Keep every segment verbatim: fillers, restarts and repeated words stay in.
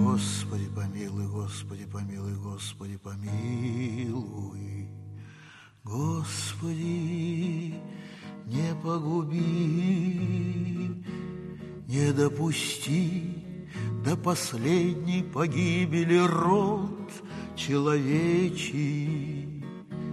Господи, помилуй, Господи, помилуй, Господи, помилуй. Господи, не погуби, не допусти до последней погибели род человечий.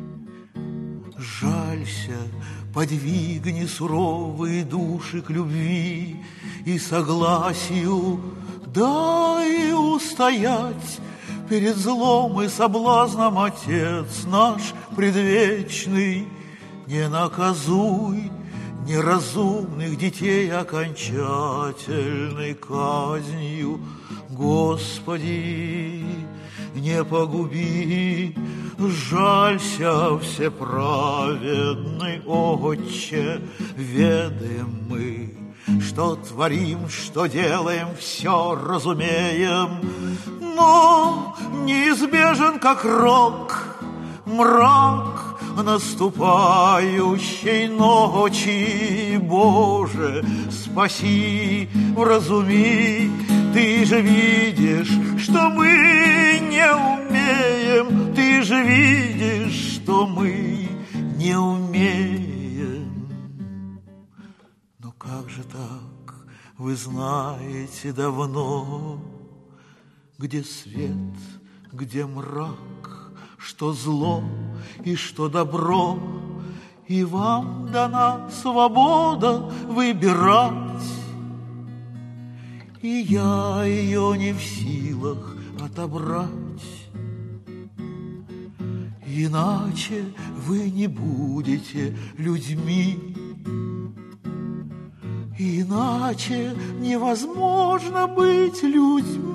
Жалься, подвигни суровые души к любви и согласию, дай устоять перед злом и соблазном, Отец наш предвечный. Не наказуй неразумных детей окончательной казнью. Господи, не погуби, жалься, всеправедный Отче. Ведаем мы, что творим, что делаем, все разумеем, но неизбежен, как рок, мрак наступающей ночи. Боже, спаси, вразуми, Ты же видишь, что мы не умеем, Ты же видишь, что мы не умеем. Но как же так, вы знаете давно, где свет, где мрак, что зло и что добро, и вам дана свобода выбирать. И я ее не в силах отобрать. Иначе вы не будете людьми, иначе невозможно быть людьми.